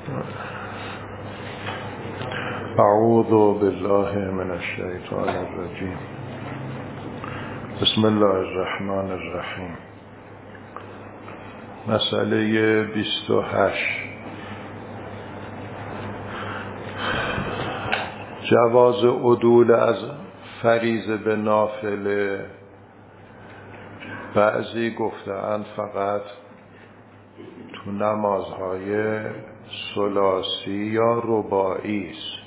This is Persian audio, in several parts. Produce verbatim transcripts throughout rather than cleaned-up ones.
اعوذ بالله من الشیطان الرجیم. بسم الله الرحمن الرحیم. مسئله بیست و هشت، جواز عدول از فریضه به نافله. بعضی گفتند فقط تو نمازهای ثلاثی یا رباعی است،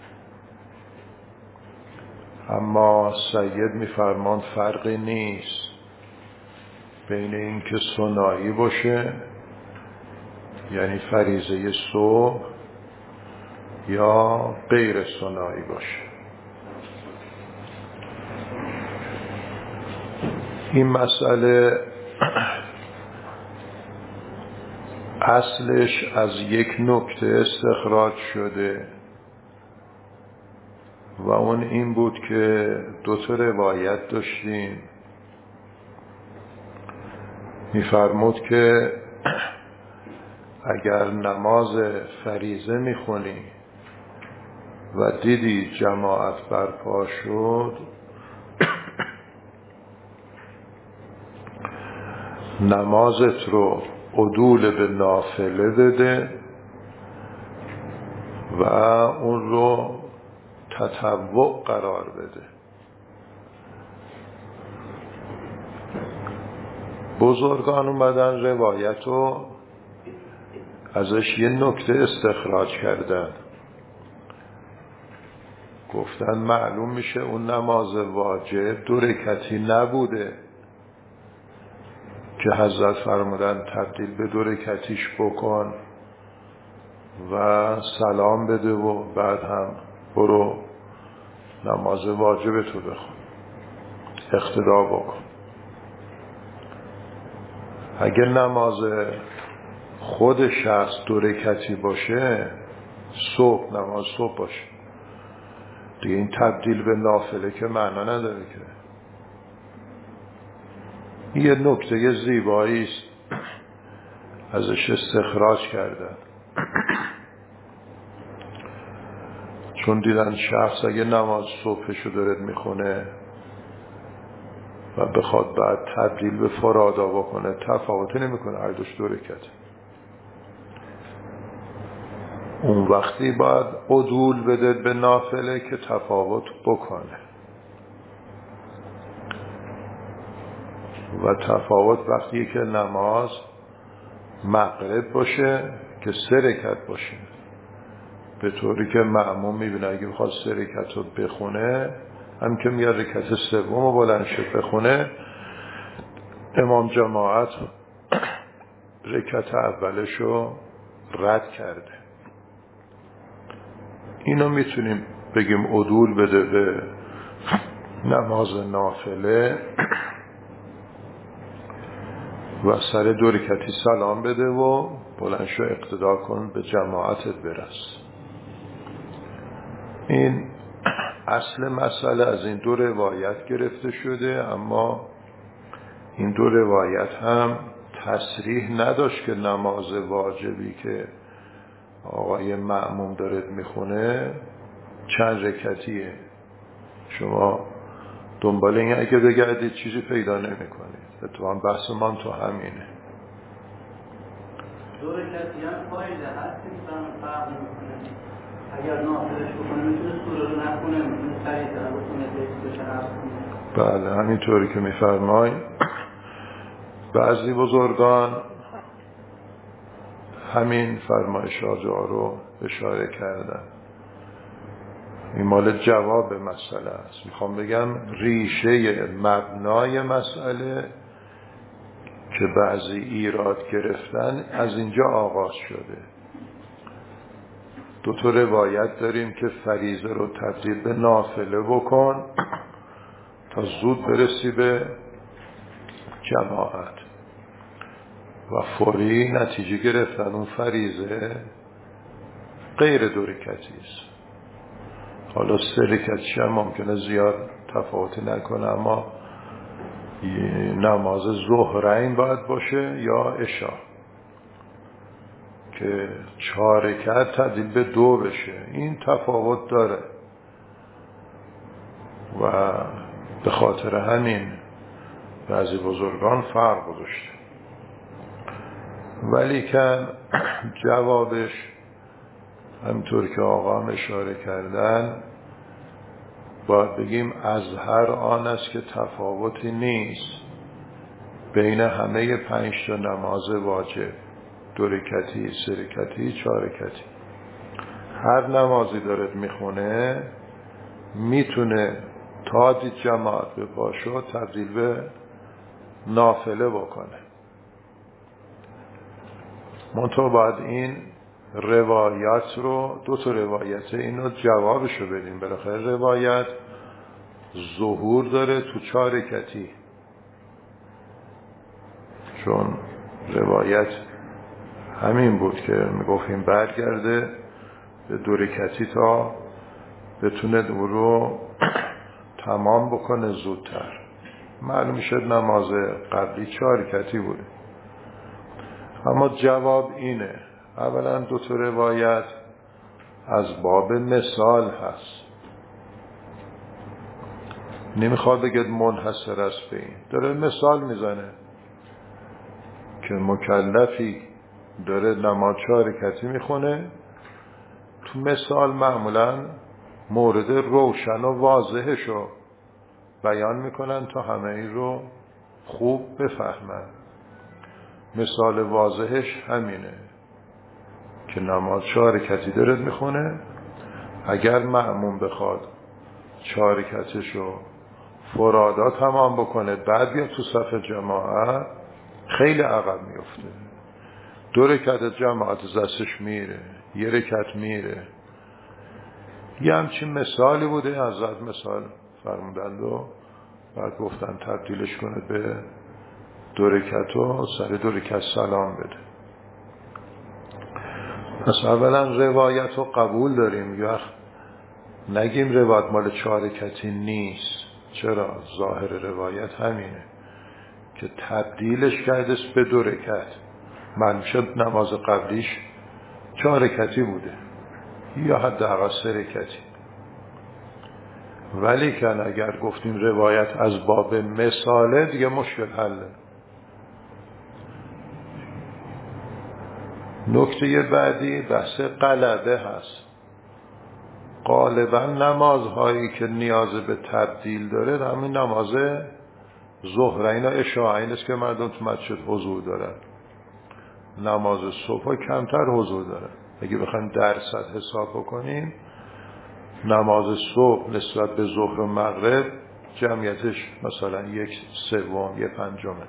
اما سید میفرمان فرقی نیست بین این که ثنایی باشه یعنی فریضه صبح یا غیر ثنایی باشه. این مسئله اصلش از یک نکته استخراج شده و اون این بود که دو تا روایت داشتیم. میفرمود که اگر نماز فریضه میخونی و دیدی جماعت برپا شد، نمازت رو عدول به نافله بده و اون رو تطوع قرار بده. بزرگان اومدن روایت رو ازش یه نکته استخراج کردن، گفتن معلوم میشه اون نماز واجب دو رکعتی نبوده که حضرت فرمودن تبدیل به دو رکعتیش بکن و سلام بده و بعد هم برو نماز واجب تو بخون، اقتدا بکن. اگه نماز خود شخص دو رکعتی باشه، صبح نماز صبح باشه، دیگه این تبدیل به نافله که معنا نداره که. یه نکته زیبایی است ازش استخراج کردن، چون دیدن شخص اگه نماز صبحشو داره میخونه و بخواد بعد تبدیل به فرادا بکنه، تفاوتی نمیکنه، هر دوش دو رکعت. اون وقتی باید عدول بده به نافله که تفاوت بکنه و تفاوت وقتی که نماز مغرب باشه که سه رکعت باشه، به طوری که مأموم میبینه اگه بخواد سه رکعت رو بخونه، هم که میاد رکعت سوم رو بلند شد بخونه، امام جماعت رکعت اولش رو رد کرده. اینو میتونیم بگیم عدول بده به نماز نافله و سر دو رکعتی سلام بده و بلند شو اقتدا کن به جماعتت برس. این اصل مسئله از این دو روایت گرفته شده، اما این دو روایت هم تصریح نداشت که نماز واجبی که آقای مأموم دارد میخونه چند رکعتیه. شما دنبال این اگه بگردید چیزی پیدا نمی کنید. اتفاقا بحث من تو همینه. دو رکعتی هم فایده هست که فرق نمیکنه. اگر نافلش بکنه میتونه سوره رو نخونه، میتونه سریع تر بکنه، بهش بشه. بله همینطوری که میفرمای. بعضی بزرگان همین فرمایشات رو اشاره کردن. این مال جواب مسئله است. میخوام بگم ریشه مبنای مسئله که بعضی ایراد گرفتن از اینجا آغاز شده. دو تا روایت داریم که فریضه رو تبدیل به نافله بکن تا زود برسی به جماعت و فوری نتیجه گرفتن اون فریضه غیر دو رکعتی است. حالا سه رکعتش هم ممکنه زیاد تفاوتی نکنه، اما نماز ظهرین باید باشه یا عشا که چهار رکعت تبدیل به دو بشه. این تفاوت داره و به خاطر همین بعضی بزرگان فرق گذاشته. ولی که جوابش همطور که آقا اشاره کردن باید بگیم اظهر آن است که تفاوتی نیست بین همه پنج تا نماز واجب، دو رکعتی، سه رکعتی، چهار رکعتی. هر نمازی دارد میخونه میتونه تا دید جماعت به پا شد تبدیل به نافله بکنه. منطقه باید این روایت رو، دو تا روایت اینو جوابشو بدیم. بالاخره روایت ظهور داره تو چهار رکعتی، چون روایت همین بود که میگفتیم برگرده به دو رکعتی تا بتونه دو رو تمام بکنه زودتر. معلوم شد نماز قبلی چهار رکعتی بوده. اما جواب اینه، اولا دو تا روایت از باب مثال هست، نمیخواد بگید منحصر است به این، داره مثال میزنه که مکلفی داره نماز چهار رکعتی میخونه. تو مثال معمولا مورد روشن و واضحشو بیان میکنن تا همه ای رو خوب بفهمن. مثال واضحش همینه که نماز چهار رکعتی داره میخونه. اگر مأموم بخواد چهار رکعتشو فرادا تمام بکنه بعد بیاد تو صف جماعت خیلی عقب میفته. دو رکعت جماعت دستش میره، یه رکعت میره. یه همچین مثالی بوده، حضرت مثال فرمودند و بعد گفتن تبدیلش کنه به دو رکعت و سر دو رکعت سلام بده. پس اولا روایت رو قبول داریم، یا نگیم روایت مال چهار رکعتی نیست. چرا؟ ظاهر روایت همینه که تبدیلش کرده به دو رکعت. معلوم شد نماز قبلیش چهار رکعتی بوده یا حداقل سه رکعتی. ولی که اگر گفتیم روایت از باب مثاله دیگه مشکل حله. نکته بعدی بحث غلبه هست. غالبا نمازهایی که نیاز به تبدیل داره همین نماز ظهرین و عشاءین است که مردم تو مسجد حضور دارن. نماز صبح کمتر حضور دارن. اگه بخوایم درصد حساب بکنیم نماز صبح نسبت به ظهر و مغرب جمعیتش مثلا یک سوم یک پنجمه.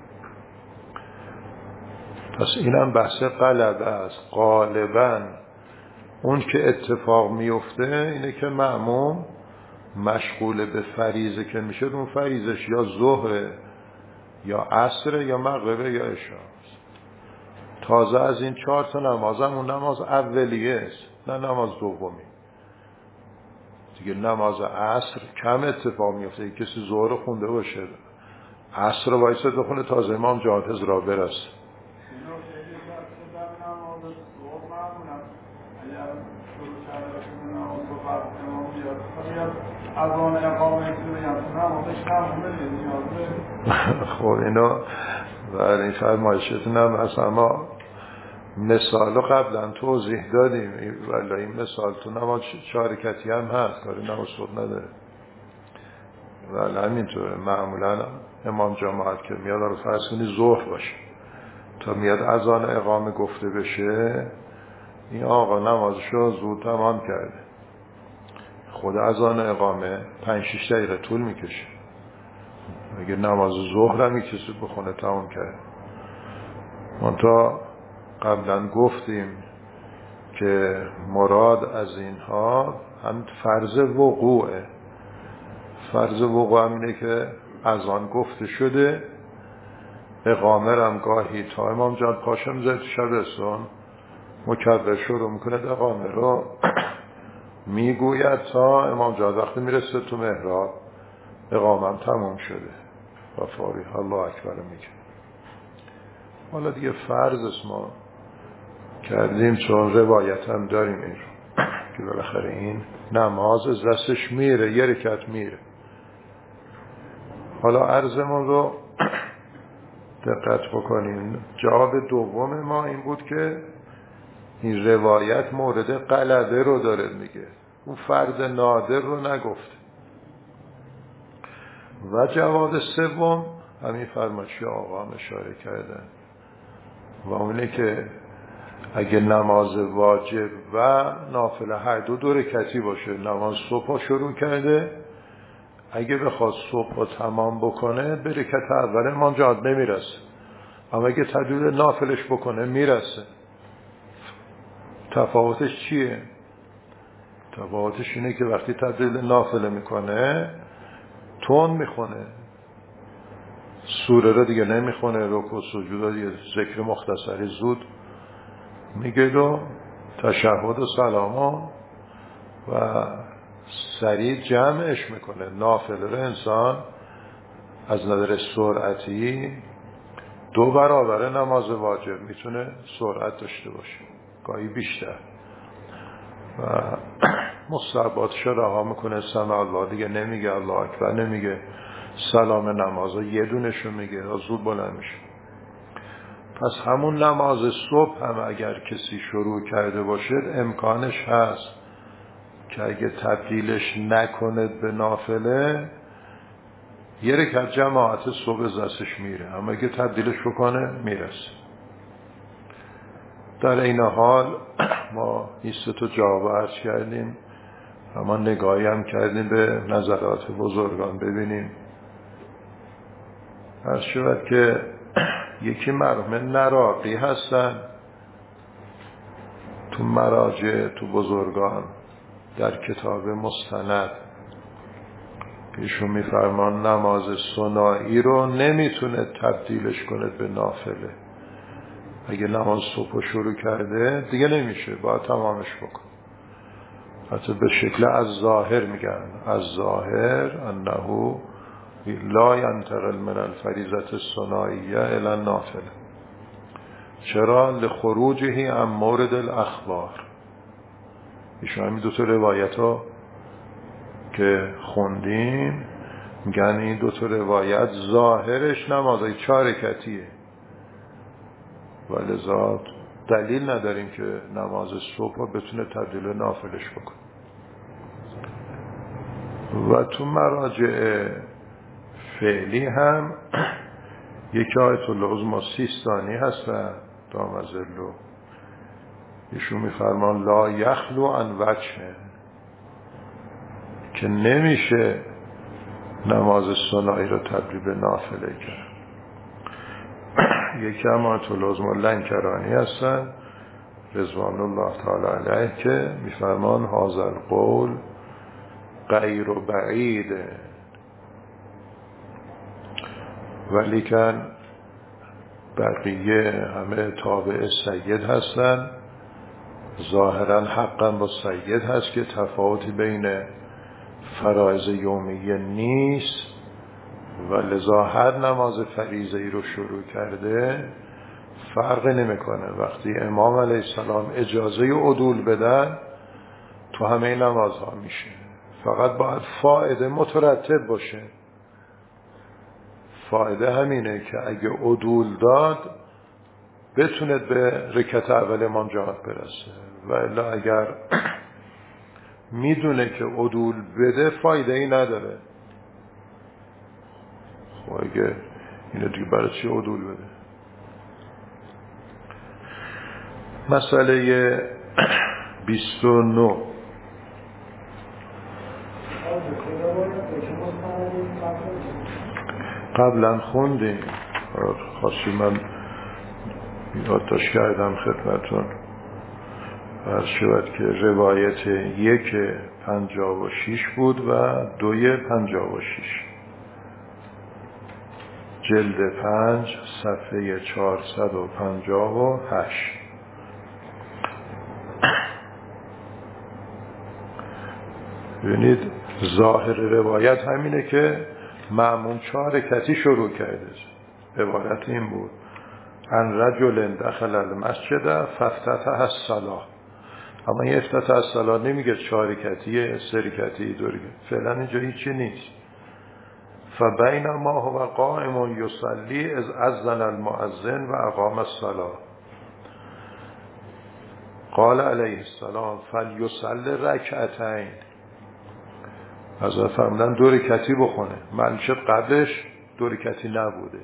پس اینم بحث غلبه است. غالبا اون که اتفاق میفته اینه که مأموم مشغول به فریضه که میشه، اون فریضش یا ظهر یا عصر یا مغرب یا عشاء. تازه از این چهار تا نماز هم اون نماز اولیه است، نه نماز دومی. دیگه نماز عصر کم اتفاق میفته. کسی ظهر خونده باشه عصر وایسه بخونه تازه امام جهاد را برسه. خب اینو برای این فرمایشتون هم هست، اما مثالو قبلا توضیح دادیم. ولی این مثال تو نماز چهار رکعتی هم هست، کاری نماز صبح نداره. ولی همینطوره معمولا امام جماعت که میاد رو فرض کنی ظهر باشه تا میاد اذان اقامه گفته بشه، این آقا نمازشو زود تمام کرده. خود اذان اقامه پنج شش دقیقه طول میکشه. اگه نماز ظهر هم کسی بخونه تمام کرده. من تا قبلا گفتیم که مراد از اینها هم فرض وقوعه. فرض وقوع هم اینه که اذان گفته شده، اقامه هم گاهی تا امام جان پاشه میذاره تو شبستان مکبر شروع میکنه اقامه رو میگوید تا امام جان وقتی میرسه تو محراب اقامه هم تموم شده و فاری الله اکبر میگه. حالا دیگه فرض است ما کردیم، چون روایت هم داریم این رو که بالاخره این نماز از دستش میره، یه رکعت میره. حالا عرضمون رو دقت بکنیم. جواب دوم ما این بود که این روایت مورد غلبه رو داره میگه، اون فرد نادر رو نگفت. و جواب سوم همین فرمایشی آقا هم اشاره کردن و اونه که اگه نماز واجب و نافله هر دو دو رکعتی باشه، نماز صبح شروع کرده، اگه بخواد صبح رو تمام بکنه به رکعت اول امام جهاد نمیرسه، اما اگه تدویل نافلش بکنه میرسه. تفاوتش چیه؟ تفاوتش اینه که وقتی تدویل نافله میکنه تون میخونه، سوره رو دیگه نمیخونه، رکوع سجود رو یه ذکر مختصری زود میگه و تشهد و سلام و سریع جمعش میکنه. نافله رو انسان از نظر سرعتی دو برابر نماز واجب میتونه سرعت داشته باشه، گاهی بیشتر، و مصحباتش رها میکنه. سمع الله دیگه نمیگه، الله اکبر نمیگه، سلام نمازا یه دونشو میگه، زود بلند میشه. پس همون نماز صبح هم اگر کسی شروع کرده باشه امکانش هست که اگه تبدیلش نکنه به نافله یه رکعت جماعت صبح دستش میره، اما اگه تبدیلش بکنه میرسه. در این حال ما این سه تا جواب عرض کردیم، اما نگاهی هم کردیم به نظرات بزرگان ببینیم. عرض شود که یکی مرحوم نراقی هستن تو مراجع تو بزرگان در کتاب مستند، ایشون میفرمان نماز ثنایی رو نمیتونه تبدیلش کنه به نافله. اگه نماز صبح شروع کرده دیگه نمیشه، باید تمامش بکن. حتی به شکل از ظاهر میگن، از ظاهر انه لا ینتقل من الفریضة الثنائیه الی النافله. چرا؟ لخروجه عن مورد الاخبار. ایشون همین دو تا روایت ها که خوندیم میگن این دو تا روایت ظاهرش نمازهای چهار رکعتیه، ولذا دلیل نداریم که نماز صبح بتونه تبدیل نافلش بکنه. و تو مراجع فعلی هم یکی آیت الله عظمی سیستانی هستن دامزلو، ایشون میفرمان لا یخلو عن وجه، که نمیشه نماز ثنایی رو تبدیل به نافله کرد. یکی هم آیت الله عظمی لنکرانی هستن رضوان الله تعالی علیه که میفرمان هذا القول غیر بعید، ولیکن بقیه همه تابع سید هستن. ظاهرا حقا با سید هست که تفاوتی بین فرائض یومیه نیست، و لذا هر نماز فریضه ای رو شروع کرده فرق نمیکنه. وقتی امام علیه السلام اجازه عدول بدن تو همه نمازها میشه، فقط باید فائده مترتب باشه. فائده همینه که اگه عدول داد بتونه به رکعت اول امام جماعت برسه، و الا اگر میدونه که عدول بده فایده ای نداره. خب اگه اینو دیگه برای چی عدول بده؟ مسئله بیست و نه قبلا خوندیم، خاصی من یادداشت کردم خدمتون. عرض شود که روایت یک پنجاه و شیش بود و دوی پنجاه و شیش، جلد پنج صفحه چهارصد و پنجاه و هشت. ببینید ظاهر روایت همینه که مأموم چهار رکعتی شروع کرده، عبارت این بود ان رجل دخل المسجد فافتتح الصلاة. اما این افتتاح الصلاة نمیگه چهار رکعتی، سه رکعتی، دو رکعتی، فعلا اینجا هیچی نیست. فبینما هو قائم یصلی اذ اذن المؤذن و اقام الصلاة قال علیه السلام فلیصلی رکعتین. از فرمودن دو رکعتی بخونه، منشه قبلش دو رکعتی نبوده.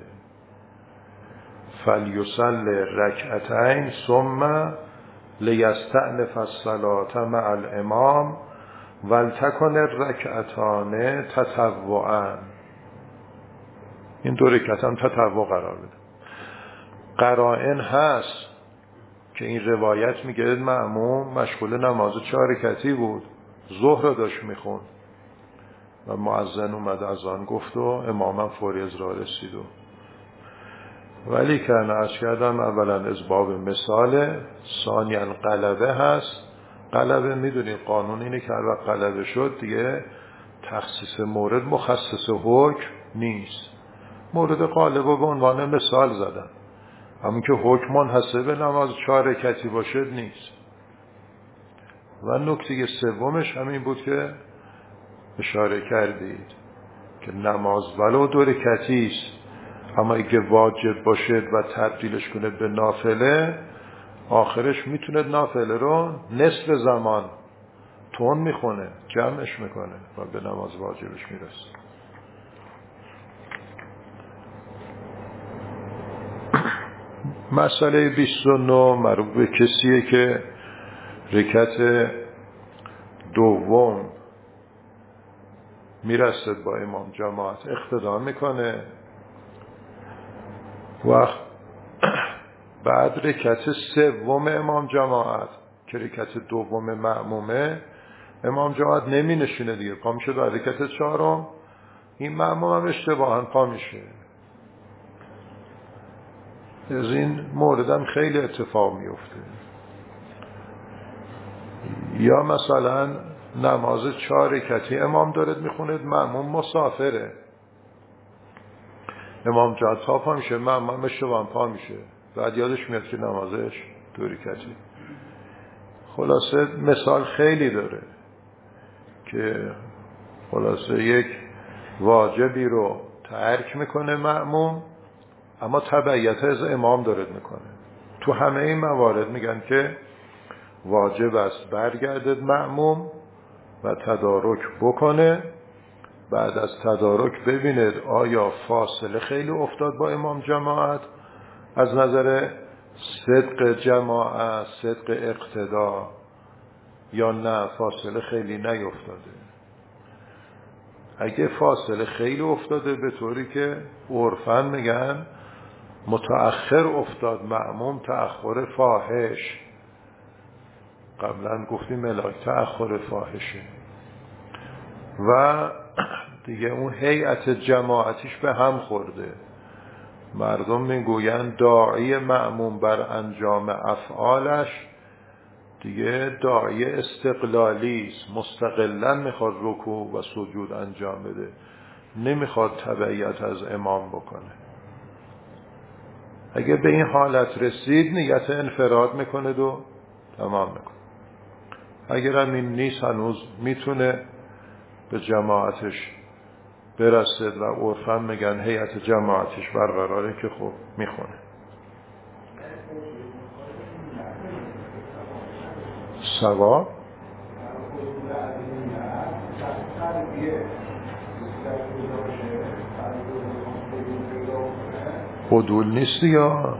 فلیصلی رکعتین ثم لیستأنف الصلاة مع الامام ولتکن الرکعتان تطوعا. این دو رکعت هم تطوع قرار بده. قرائن هست که این روایت میگه مأموم مشغول نماز چهار رکعتی بود، ظهر رو داشت میخوند و مؤذن اومد از آن گفت و امامم فوری از راه رسید. و ولی که از کردم اولا از باب مثال، ثانیاً غلبه هست. غلبه میدونید قانون اینه که هر وقت غلبه شد دیگه تخصیص مورد مخصص حکم نیست. مورد غالب رو به عنوان مثال زدن، همون که حکم منحصر به نماز چهار رکعتی باشد نیست. و نکته سومش همین بود که اشاره کردید که نماز ولو دو رکعتی است، اما اگه واجب باشد و تبدیلش کنه به نافله، آخرش میتونه نافله رو نصف زمان تون میخونه، جمعش میکنه و به نماز واجبش میرسه. مسئله بیست و نه مربوط به کسیه که رکعت دوم میرسد با امام جماعت اقتدا میکنه و بعد رکعت سوم امام جماعت که رکعت دوم مأمومه، امام جماعت نمی نشینه دیگه، پا میشه در رکعت چهارم، این مأموم هم اشتباهاً پا میشه. از این موردم خیلی اتفاق میفته. یا مثلا نماز چهار رکعتی امام دارد میخونه، مأموم مسافره، امام جماعت پا میشه، مأموم اشتباهاً پا میشه، بعد یادش میاد که نمازش دو رکعتی. خلاصه مثال خیلی داره که خلاصه یک واجبی رو ترک میکنه مأموم، اما تبعیت از امام دارد میکنه. تو همه این موارد میگن که واجب است برگردد مأموم و تدارک بکنه، بعد از تدارک ببیند آیا فاصله خیلی افتاد با امام جماعت از نظر صدق جماعت، صدق اقتدا، یا نه فاصله خیلی نیفتاده. اگه فاصله خیلی افتاده به طوری که عرفاً میگن متأخر افتاد مأموم، تأخر فاحش، قبلا گفتیم ملاک تأخر فاحشه، و دیگه اون هیئت جماعتیش به هم خورده، مردم میگوین داعی مأموم بر انجام افعالش دیگه داعی استقلالی است، مستقلاً میخواد رکوع و سجود انجام بده، نمیخواد تبعیت از امام بکنه. اگه به این حالت رسید نیت انفراد میکنه و تمام میکنه. اگر هم این نیست هنوز میتونه به جماعتش برسد و عرفاً میگن هیئت جماعتش برقراره که خب میخونه. سوا عدول نیست یا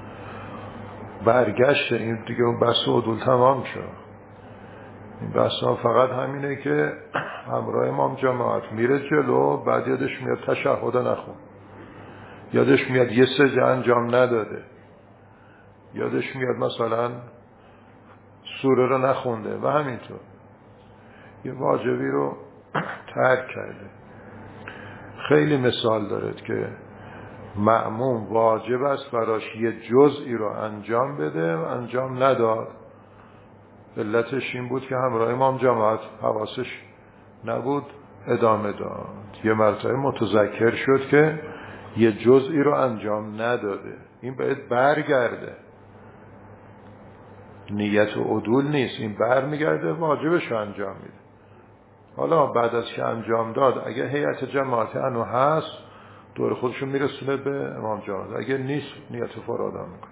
برگشت، این دیگه اون بحث عدول تمام شد. این بحث ها فقط همینه که همراه امام جماعت میره جلو، بعد یادش میاد تشهد نخون، یادش میاد یه سجده انجام نداده، یادش میاد مثلا سوره رو نخونده و همینطور یه واجبی رو ترک کرده. خیلی مثال دارد که مأموم واجب است براش یه جزئی رو انجام بده و انجام نداد. علتش این بود که همراه امام جماعت حواسش نبود، ادامه داد. یه مرتبه متذکر شد که یه جزئی رو انجام نداده. این باید برگرده، نیت و عدول نیست، این برمیگرده واجبش انجام میده. حالا بعد از که انجام داد اگه هیئت جماعتی انو هست دور خودشون میرسونه به امام جماعت، اگه نیست نیت فرادا میکنه.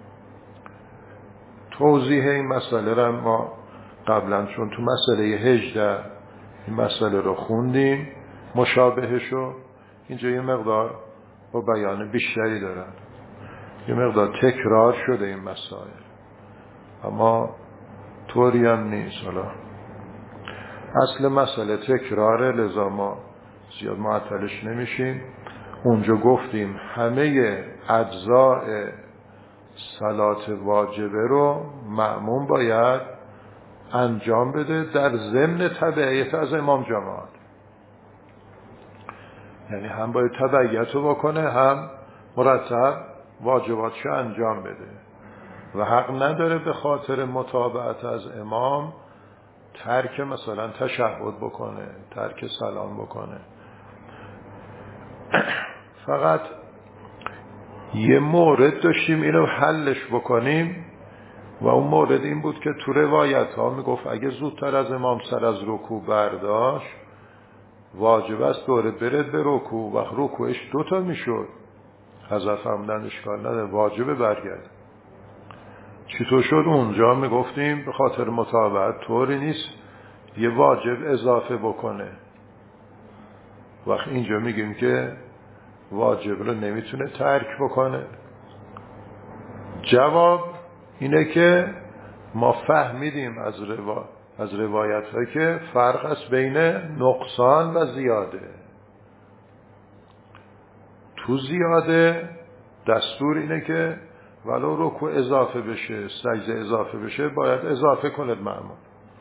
توضیح این مسئله را ما قبلا چون تو مسئله هجده این مسئله رو خوندیم مشابهشو، اینجا یه مقدار با بیان بیشتری دارن، یه مقدار تکرار شده این مسائل، اما طوری هم نیست. حالا اصل مسئله تکراره، لذا ما زیاد معطلش نمیشیم. اونجا گفتیم همه اجزاء صلات واجبه رو مأموم باید انجام بده در ضمن تبعیت از امام جماعت، یعنی هم باید تبعیت رو بکنه هم مرتب واجباتشو انجام بده و حق نداره به خاطر متابعت از امام ترک مثلا تشهد بکنه، ترک سلام بکنه. فقط یه مورد داشتیم اینو حلش بکنیم و اون مورد این بود که تو روایت ها میگفت اگه زودتر از امام سر از رکوع برداشت واجب است دوره برد به رکوع، و رکوعش دوتا میشد، حذف فرمودن اشکال نداره، واجب برگرد. چطور شد؟ اونجا میگفتیم به خاطر متابعت طوری نیست یه واجب اضافه بکنه، وقت اینجا میگیم که واجب رو نمیتونه ترک بکنه. جواب اینه که ما فهمیدیم از روا... از روایت ها که فرق است بین نقصان و زیاده. تو زیاده دستور اینه که ولو رکوع اضافه بشه، سجده اضافه بشه، باید اضافه کند مأموم.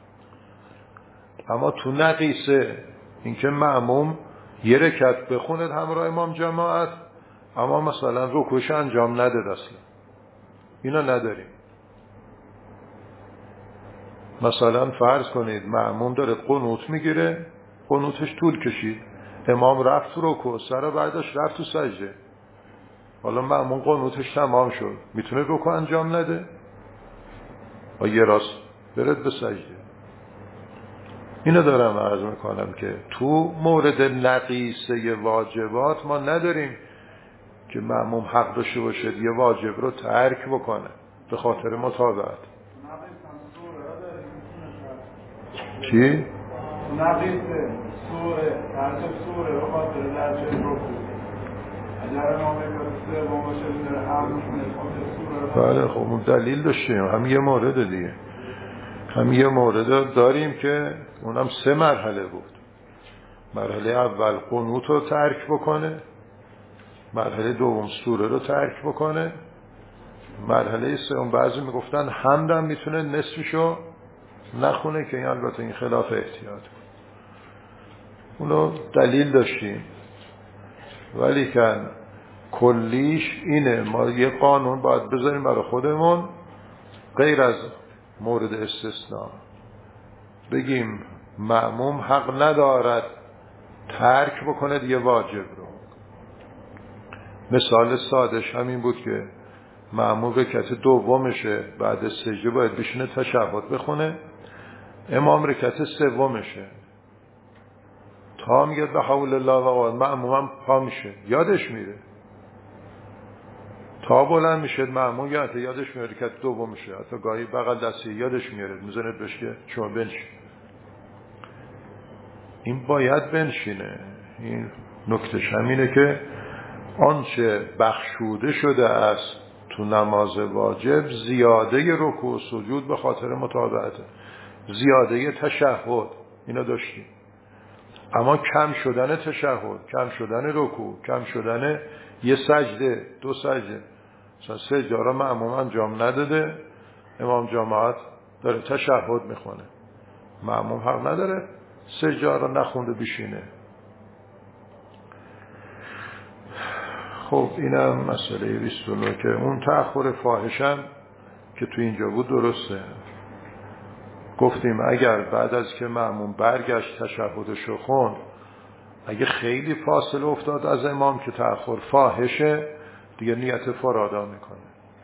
اما تو نقیصه اینکه مأموم یه رکعت بخوند همراه امام جماعت اما مثلا رکوعش انجام نده، اصلا اینا نداریم. مثلا فرض کنید مأموم داره قنوت میگیره، قنوتش طول کشید، امام رفت تو رکوع، سر بعدش رفت تو سجده، حالا مأموم قنوتش تمام شد، میتونه رکوع انجام نده و یه راست برد به سجده. اینو دارم عرض میکنم که تو مورد نقیصه واجبات ما نداریم که مأموم حق داشته باشد یه واجب رو ترک بکنه به خاطر متابعت. چی؟ نقیصه سوره ترک سوره به خاطر درجه رکوع، اگر ما بگذاره با باشه در هر سوره. بله خب اون دلیل داشتیم، هم یه مورد دیگه، هم یه مورد داریم که اونم سه مرحله بود. مرحله اول قنوت رو ترک بکنه، مرحله دوم سوره رو ترک بکنه، مرحله سوم بعضی میگفتن حمدم میتونه نصفشو نخونه که این البته این خلاف احتیاط، اونو دلیل داشتیم. ولی که کلیش اینه ما یه قانون باید بذاریم برای خودمون غیر از مورد استثناء، بگیم مأموم حق ندارد ترک بکنه یه واجب رو. مثال سادش همین بود که مأموم رکعت دومشه، بعد سجده باید بشینه تشهد بخونه، امام رکعت سومشه، تا میگه به حول الله و قوت، مأموم هم پا میشه یادش میره، تا بلند میشه مأموم یادش یادش میاره رکعت دومشه، حتی گاهی بغل دستی یادش میاره میزنه بهش که شما بنشین. این باید بنشینه. این نکتهش همینه که آنچه بخشوده شده است تو نماز واجب زیاده رکوع و سجود به خاطر متابعته، زیاده تشهد اینا داشتیم، اما کم شدن تشهد، کم شدن رکوع، کم شدن یه سجده، دو سجده، مثلا سجده را مأموم انجام نداده، امام جماعت داره تشهد میخونه، مأموم حق نداره سجده را نخونده بشینه. خب اینم مسئله بیست و نه که اون تأخر فاحشم که تو اینجا بود درسته. گفتیم اگر بعد از که مأموم برگشت تشهدشو خوند، اگه خیلی فاصله افتاد از امام که تأخر فاحشه، دیگه نیت فرادا میکنه.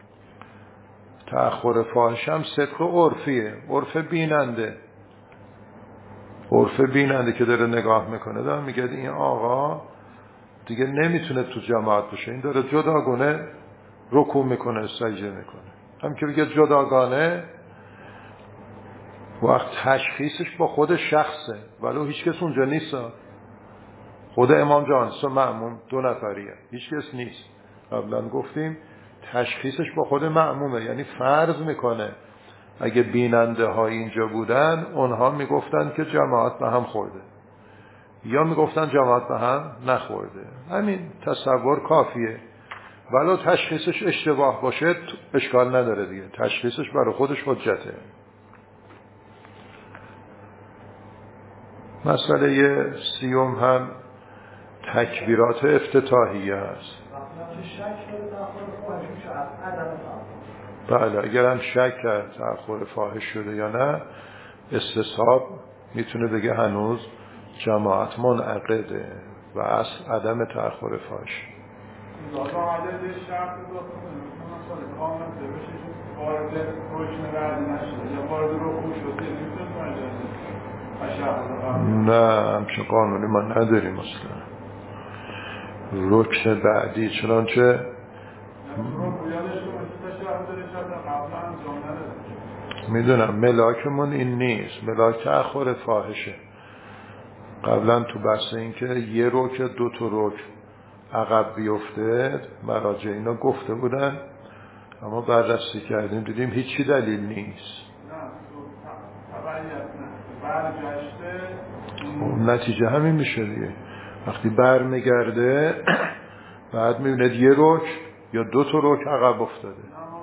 تأخر فاحش هم صدق عرفیه، عرف بیننده، عرف بیننده که داره نگاه میکنه داره میگه این آقا دیگه نمیتونه تو جماعت باشه، این داره جداگانه رکوع میکنه، سجده میکنه. هم که بگه جداگانه، وقت تشخیصش با خود شخصه، ولو هیچ کس اونجا نیست. خود امام جانس و مأموم دو نفریه، هیچ کس نیست. قبلا گفتیم تشخیصش با خود مأمومه، یعنی فرض میکنه اگه بیننده ها اینجا بودن اونها میگفتن که جماعت به هم خورده، یا میگفتن جماعت به هم نخورده. همین تصور کافیه. ولو تشخیصش اشتباه باشه اشکال نداره دیگه، تشخیصش برای خودش حجته. مسئله سیوم هم تکبیرات افتتاحیه است. بله، اگر هم شک کرد تأخر فاحش شده یا نه، استصحاب میتونه بگه هنوز جماعت منعقده و اصل عدم تأخر فاحش. نه همچه قانونی ما نداریم اصلا. رکن بعدی چنانچه میدونم ملاکمون این نیست، ملاک تأخر فاحشه. قبلا تو بحث این که یه رک دو تا رک عقب بیفته مراجع اینا گفته بودن، اما بررسی کردیم دیدیم هیچی دلیل نیست. نتیجه همین میشه دیگه. وقتی بر میگرده بعد میبینید یه رک یا دو تا رک عقب افتاده.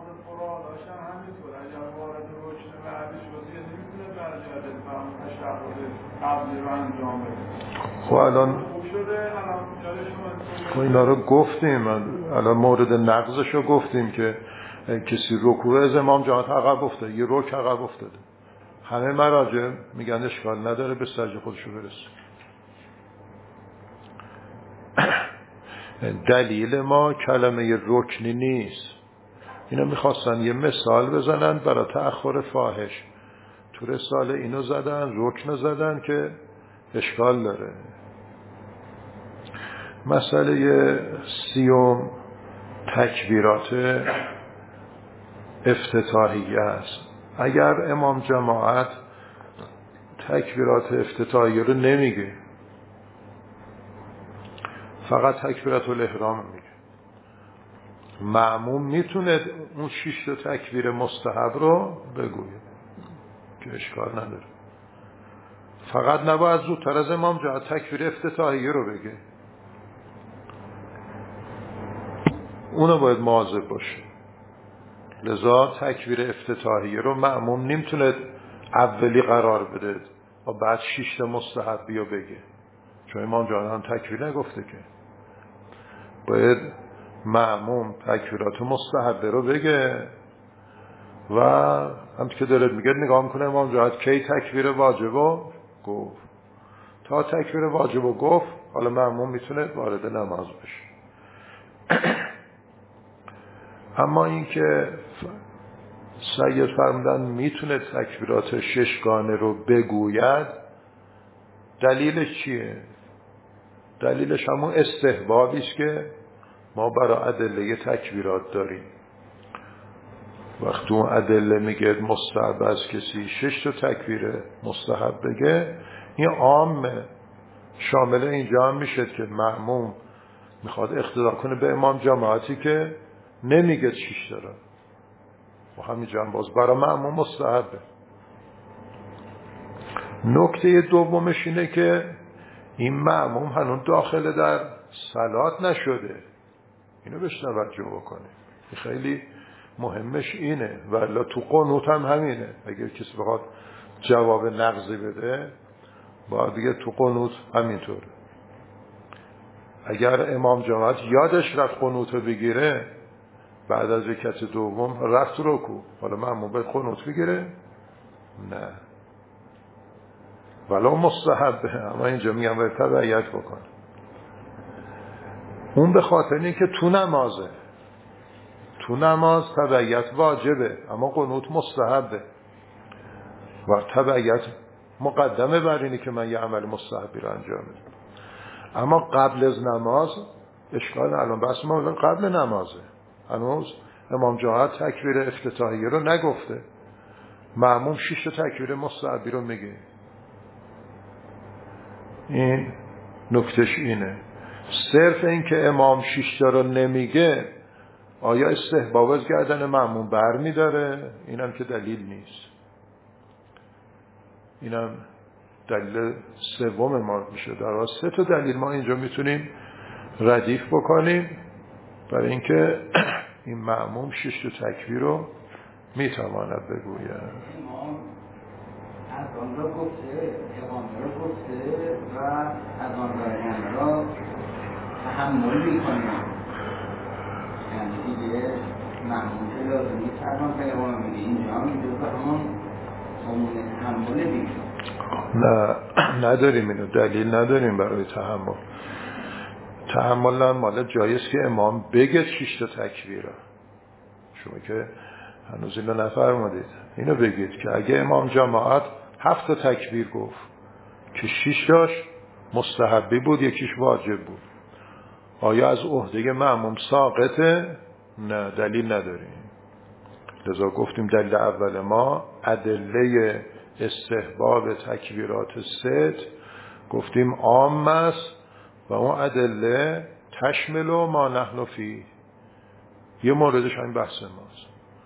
خب الان خب اینا رو گفتیم، الان مورد نقضش رو گفتیم که کسی رکوع از امام جماعت عقب افتاده، یه رک عقب افتاده، همه مراجع میگن اشکال نداره به سجده خودشو برسه. دلیل ما کلمه رکنی نیست. اینا میخواستن یه مثال بزنن برای تأخر فاحش، تو رساله اینو زدن، رکن زدن که اشکال داره. مسئله سیوم تکبیرات افتتاحیه است. اگر امام جماعت تکبیرات افتتاحیه رو نمیگه، فقط تکبیرات الاحرام میگه، مأموم میتونه اون شش تا تکبیر مستحب رو بگویه که اشکال نداره. فقط نباید زودتر از امام جماعت تکبیر افتتاحیه رو بگه، اونو باید مواظب باشه. لذا تکبیر افتتاحیه رو مأموم نمیتونه اولی قرار بده و بعد شش تا مستحبی رو بگه، چون امام جماعت هم تکبیر نگفته که. باید مأموم تکبیرات مستحبه رو بگه و هم که داره میگه نگاه میکنه امام جماعت کی تکبیر واجب رو گفت، تا تکبیر واجب رو گفت حالا مأموم میتونه وارد نماز بشه. اما این که سید فرمودن میتونه تکبیرات ششگانه رو بگوید، دلیلش چیه؟ دلیلش همون استحبابی است که ما برای ادله تکبیرات داریم. وقتی اون ادله میگه مستحب از کسی شش تا تکبیر مستحب بگه، این عامه، شامل اینجا هم میشه که مأموم میخواد اقتدا کنه به امام جماعتی که نمیگه شش داره و همینجا هم باز برای مأموم مستحبه. نکته دومش اینه که این مأموم هنوز داخل در صلات نشده، اینو بهش توجه بکنه، خیلی مهمش اینه. ولی تو قنوت هم همینه، اگر کسی بخواد جواب نقضی بده باید دیگه تو قنوت همینطوره. اگر امام جماعت یادش رفت قنوت بگیره بعد از رکعت دوم رفت رکوع، حالا مأموم باید قنوت بگیره؟ نه، ولو مستحبه، اما اینجا میگم باید تبعیت بکن. اون به خاطر اینه که تو نمازه، تو نماز تبعیت واجبه اما قنوت مستحبه و تبعیت مقدمه بر اینی که من یه عمل مستحبی رو انجام بدم. اما قبل از نماز اشکال الان بس ما قبل نمازه، هنوز امام جماعت تکبیر افتتاحیه رو نگفته، مأموم شش تا تکبیر مستحبی رو میگه. این نکتهش اینه. صرف این که امام شش تا رو نمیگه آیا استحباب از گردن مأموم بر میداره؟ اینم که دلیل نیست. اینم دلیل سوم ما میشه. در واقع سه تا دلیل ما اینجا میتونیم ردیف بکنیم برای اینکه این مأموم شش تا تکبیر رو میتواند بگوید. امام از آن را گفته، اقامه را گفته و از آن را تحمل میکنیم، یعنی دیگه مأموم که لازم نیست از آن که اقامه میگه اینجا هم میگه و همون همون تحمل میگه. نه نداریم، اینو دلیل نداریم برای تحمل. تحمل هم مال جایست که امام بگه شش تا تکبیر. شما که هنوز اینو نفرمودید، اینو بگید که اگه امام جماعت هفت تا تکبیر گفت که شش تاش مستحبی بود یکیش واجب بود، آیا از عهده مأموم ساقطه؟ نه، دلیل نداریم. لذا گفتیم دلیل اول ما ادله استحباب تکبیرات ست گفتیم عام است و اون ادله تشمل و ما نحن فی، یه موردش همین بحث ماست.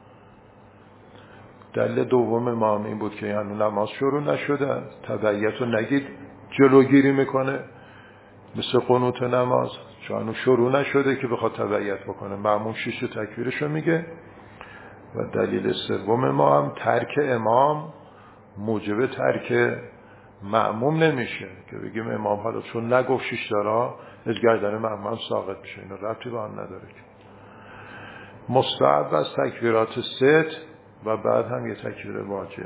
دلیل دوم ما این بود که یعنی نماز شروع نشده، تبعیت رو نگید جلوگیری میکنه مثل قنوت نماز، چون شروع نشده که بخواد تبعیت بکنه، مأموم شش تکبیرش رو میگه. و دلیل سوم ما هم ترک امام موجب ترک مأموم نمیشه که بگیم امام حالا چون نگفت شش تا از گردن مأموم ساقط میشه، اینا ربطی با هم نداره. مستحب از تکبیرات ست و بعد هم یه تکبیر واجب.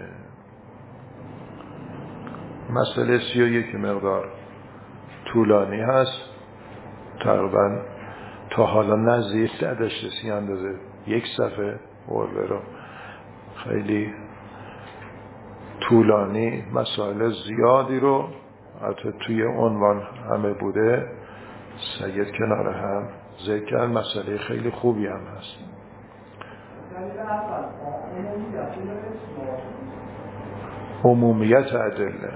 مسئله سی و یک مقدار طولانی هست، تقریبا تا حالا نزدیک نداشته سی اندازه یک صفحه ورده رو، خیلی طولانی، مسائل زیادی رو حتی توی عنوان همه بوده سید کنار هم ذکر، مسئله خیلی خوبی هم هست. عمومیت ادله،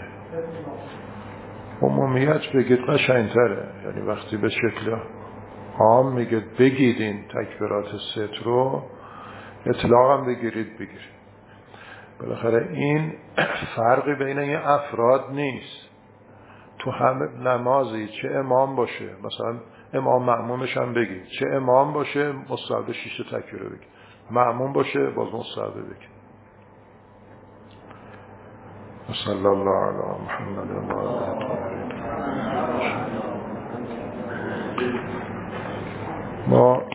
عمومیت بگید قشنگ‌تره، یعنی وقتی به شکل عام میگید بگید این تکبیرات ست رو، اطلاق هم بگیرید بگیرید. بالاخره این فرقی بین این افراد نیست. تو همه نمازی چه امام باشه، مثلا امام مأمومش هم بگید، چه امام باشه مستحب شش تکبیر بگید، مأموم باشه باز مستحب بگید. صلی الله علی محمد و آله. ما